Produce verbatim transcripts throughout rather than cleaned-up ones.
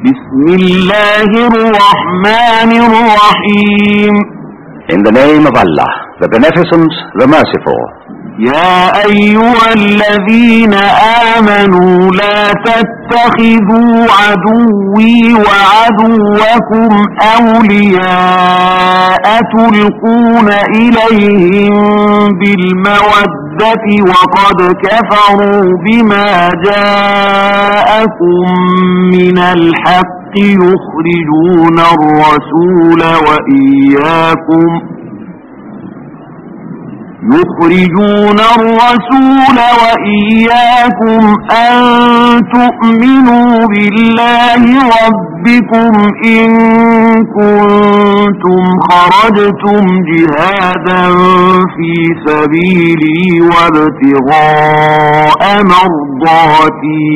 بسم الله الرحمن الرحيم. In the name of Allah, the Beneficent, the Merciful. يا أيها الذين آمنوا لا تتخذوا عدوي وعدوكم أولياء تلقون إليهم بالمودة وقد كفروا بما جاءكم من الحق يخرجون الرسول وإياكم يخرجون الرسول وإياكم أن تؤمنوا بالله ربكم إن كنتم خرجتم جهادا في سبيلي وابتغاء مرضاتي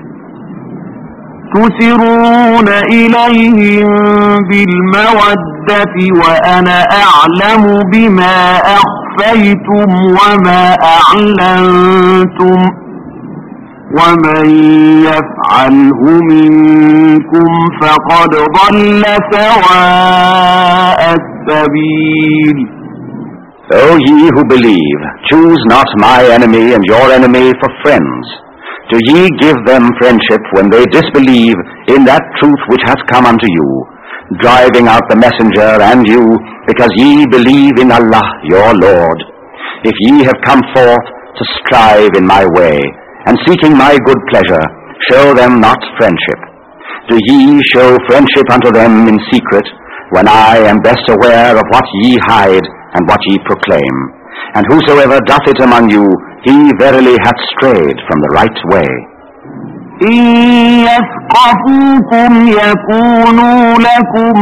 تسرون إليهم بالمودة وأنا أعلم بما أخفيتم وما أعلنتم ومن يفعله منكم فقد ضل سواء السبيل. O ye who believe, choose not my enemy and your enemy for friends. Do ye give them friendship when they disbelieve in that truth which has come unto you, driving out the messenger and you, because ye believe in Allah your Lord? If ye have come forth to strive in my way, and seeking my good pleasure, show them not friendship. Do ye show friendship unto them in secret, when I am best aware of what ye hide and what ye proclaim? And whosoever doth it among you, he verily hath strayed from the right way. إن يثقفوكم يكونوا لكم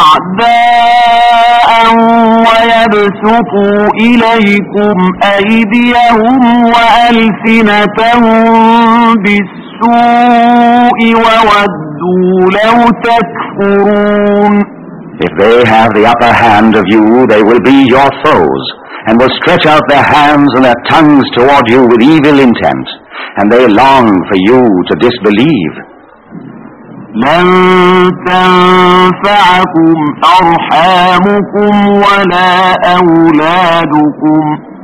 أعداء ويبسطوا إليكم أيديهم وألسنتهم بالسوء وودوا لو تكفرون. If they have the upper hand of you, they will be your foes, and will stretch out their hands and their tongues toward you with evil intent, and they long for you to disbelieve. لن تنفعكم أرحامكم ولا أولادكم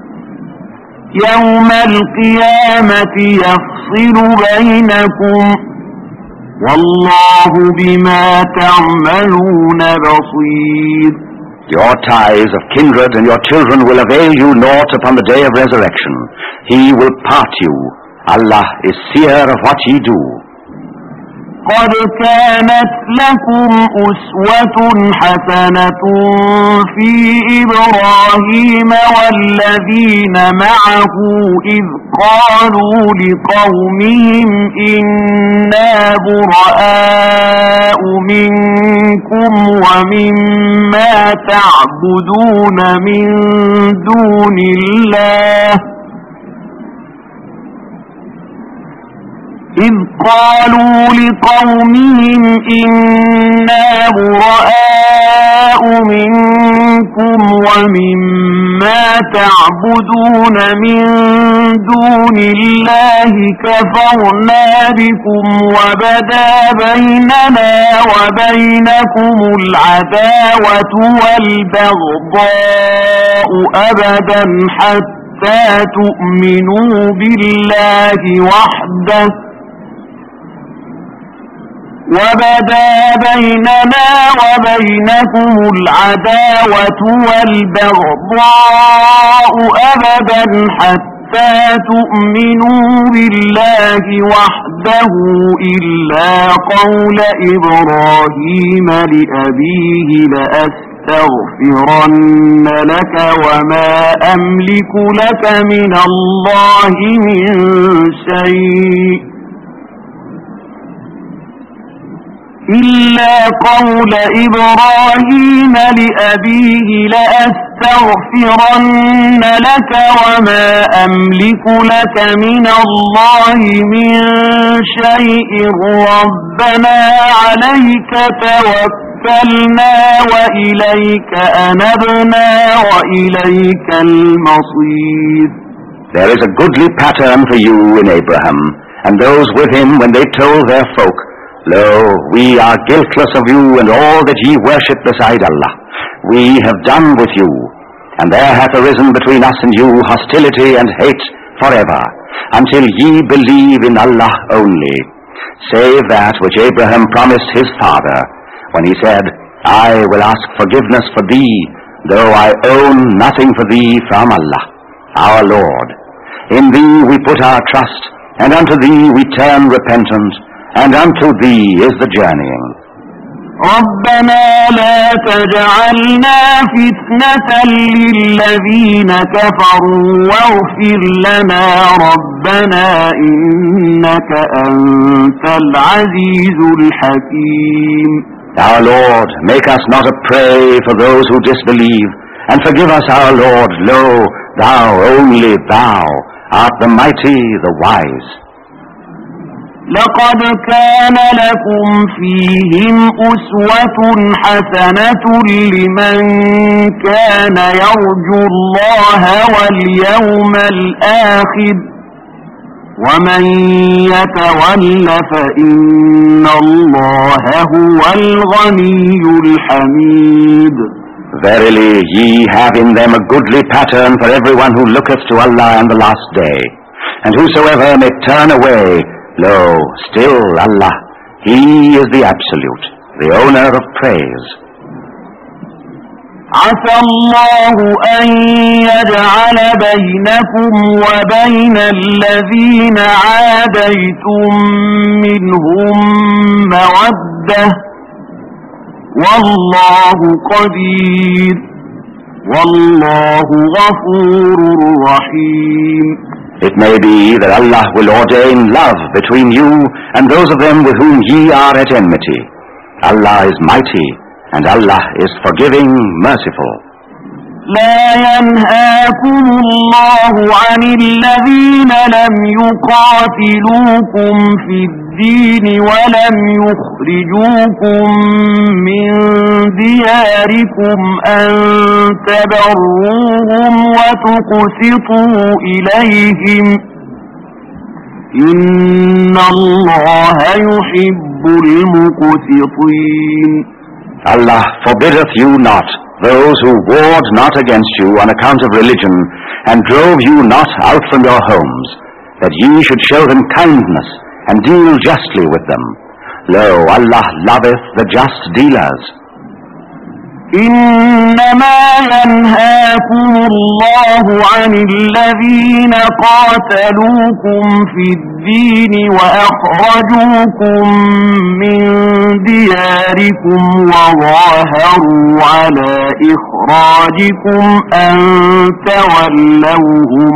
يوم القيامة يفصل بينكم والله بما تعملون بصير. Your ties of kindred and your children will avail you naught upon the day of resurrection. He will part you. Allah is seer of what ye do. قد كانت لكم أسوة حسنة في إبراهيم والذين معه إذ قالوا لقومهم إنا براء منكم ومما تعبدون من دون الله إذ قالوا لقومهم إنا براء منكم ومما تعبدون من دون الله كفرنا بكم وبدا بيننا وبينكم العداوة والبغضاء أبدا حتى تؤمنوا بالله وحده وبدا بيننا وبينكم العداوة والبغضاء أبدا حتى تؤمنوا بالله وحده إلا قول إبراهيم لأبيه لأستغفرن لك وما أملك لك من الله من شيء إلا قول إبراهيم لأبيه لأستغفرن لك وما أملك لك من الله من شيء ربنا عليك توكلنا وإليك أنبنا وإليك المصير. There is a goodly pattern for you in Abraham, and those with him when they told their folk, Lo, we are guiltless of you and all that ye worship beside Allah. We have done with you, and there hath arisen between us and you hostility and hate forever, until ye believe in Allah only, save that which Abraham promised his father, when he said, I will ask forgiveness for thee, though I own nothing for thee from Allah, our Lord. In thee we put our trust, and unto thee we turn repentant, and unto thee is the journeying. ربنا لا تجعلنا فتنة للذين كفروا واغفر لنا ربنا إنك أنت العزيز الحكيم. Our Lord, make us not a prey for those who disbelieve, and forgive us, our Lord. Lo, thou, only thou, art the mighty, the wise. لقد كان لكم فيهم أسوة حسنة لمن كان يرجو الله واليوم الآخر ومن يتول فإن الله هو الغني الحميد. Verily, ye have in them a goodly pattern for everyone who looketh to Allah and the last day. And whosoever may turn away, lo, still Allah, He is the Absolute, the owner of praise. عسى الله أن يجعل بينكم وبين الذين عاديتم منهم مودة والله قدير والله غفور رحيم. It may be that Allah will ordain love between you and those of them with whom ye are at enmity. Allah is mighty, and Allah is forgiving, merciful. لا ينهاكم الله عن الذين لم يقاتلوكم في الدين ولم يخرجوكم من دياركم أن تبروهم وتقسطوا إليهم إن الله يحب المقسطين. Allah forbiddeth you not those who warred not against you on account of religion, and drove you not out from your homes, that ye should show them kindness, and deal justly with them. Lo, Allah loveth the just dealers. إنما ينهاكم الله عن الذين قاتلوكم في الدين وأخرجوكم من دياركم وظاهروا على إخراجكم أن تولوهم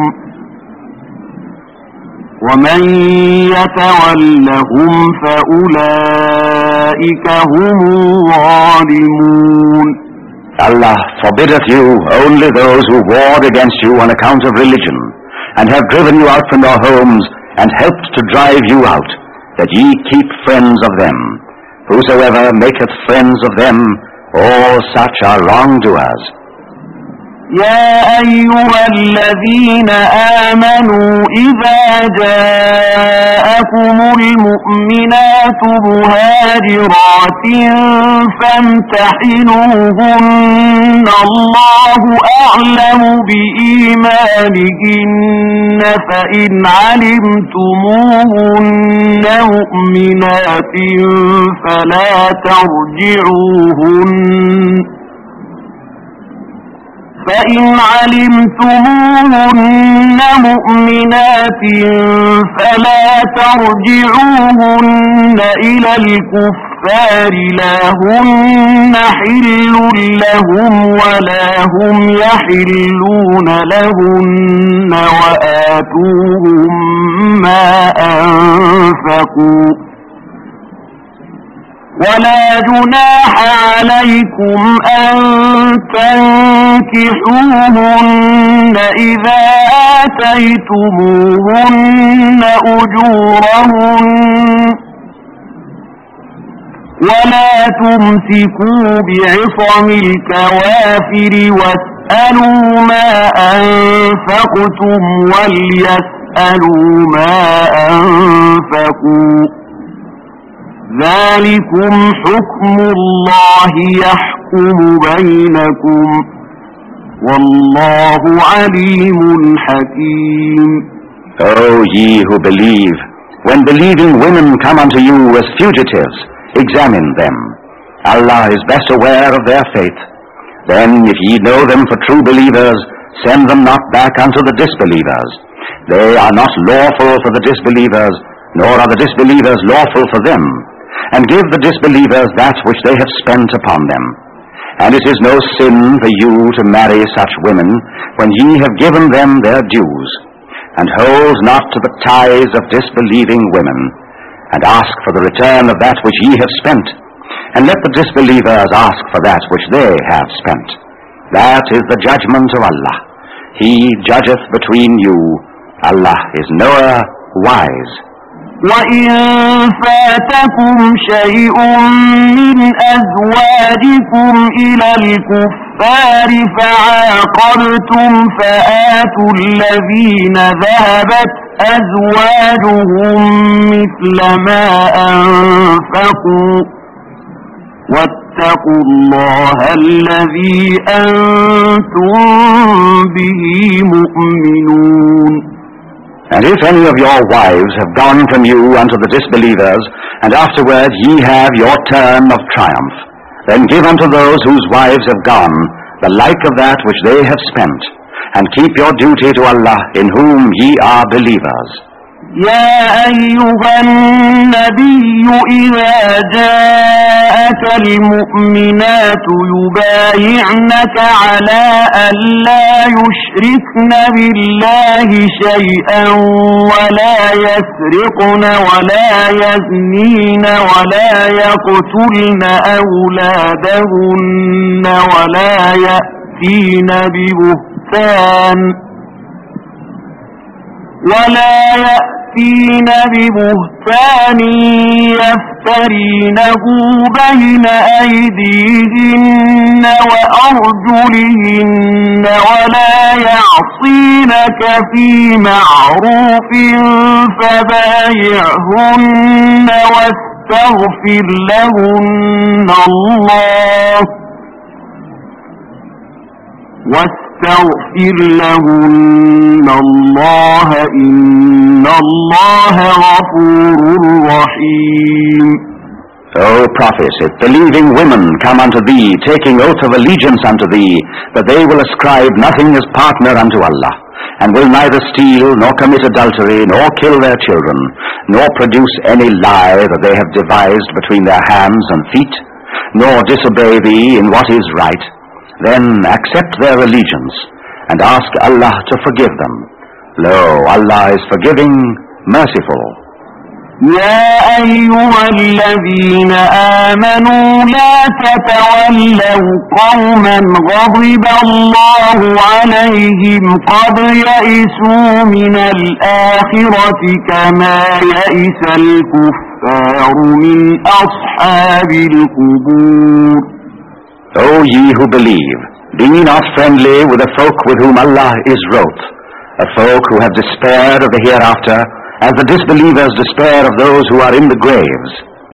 ومن يتولهم فأولئك هم الظالمون. Allah forbiddeth you only those who warred against you on account of religion, and have driven you out from your homes, and helped to drive you out, that ye keep friends of them. Whosoever maketh friends of them, all such are wrongdoers. يا أيها الذين آمنوا إذا جاءكم المؤمنات مهاجرات فامتحنوهن الله أعلم بإيمانهن فإن علمتموهن مؤمنات فلا ترجعوهن فإن علمتموهن مؤمنات فلا ترجعوهن إلى الكفار لا هن حل لهم ولا هم يحلون لهن وآتوهم ما أنفقوا ولا جناح عليكم أن تنكحوهن إذا آتيتموهن أجورهن ولا تمسكوا بعصم الكوافر واسألوا ما أنفقتم وليسألوا ما أنفقوا ذلكم حكم الله يحكم بينكم والله عليم حكيم. O ye who believe, when believing women come unto you as fugitives, examine them. Allah is best aware of their faith. Then, if ye know them for true believers, send them not back unto the disbelievers. They are not lawful for the disbelievers, nor are the disbelievers lawful for them. And give the disbelievers that which they have spent upon them. And it is no sin for you to marry such women, when ye have given them their dues. And hold not to the ties of disbelieving women, and ask for the return of that which ye have spent, and let the disbelievers ask for that which they have spent. That is the judgment of Allah. He judgeth between you. Allah is knower, wise. وَإِن فَاتَكُمْ شَيْءٌ مِّنْ أَزْوَاجِكُمْ إِلَى الْكُفَّارِ فَعَاقَبْتُمْ فَآتُوا الَّذِينَ ذَهَبَتْ أَزْوَاجُهُم مِّثْلَ مَا أَنفَقُوا وَاتَّقُوا اللَّهَ الَّذِي أَنتُم بِهِ مُؤْمِنُونَ. And if any of your wives have gone from you unto the disbelievers, and afterward ye have your turn of triumph, then give unto those whose wives have gone the like of that which they have spent, and keep your duty to Allah, in whom ye are believers. يا أيها النبي إذا جاءك المؤمنات يبايعنك على ألا يشركن بالله شيئا ولا يسرقن ولا يزنين ولا يقتلن أولادهن ولا يأتين ببهتان ولا يأتين ببهتان يفترينه بين أيديهن وأرجلهن ولا يعصينك في معروف فبايعهن واستغفر لهن الله واستغفر لهن الله إن الله غفور رحيم. O Prophet, if believing women come unto thee, taking oath of allegiance unto thee, that they will ascribe nothing as partner unto Allah, and will neither steal, nor commit adultery, nor kill their children, nor produce any lie that they have devised between their hands and feet, nor disobey thee in what is right, then accept their allegiance, and ask Allah to forgive them. Lo, Allah is forgiving, merciful. يا أيها الذين آمنوا لا تتولوا قوما غضب الله عليهم قد يئسوا من الآخرة كما يئس الكفار من أصحاب القبور. O ye who believe, be not friendly with the folk with whom Allah is wroth, a folk who have despaired of the hereafter, as the disbelievers despair of those who are in the graves.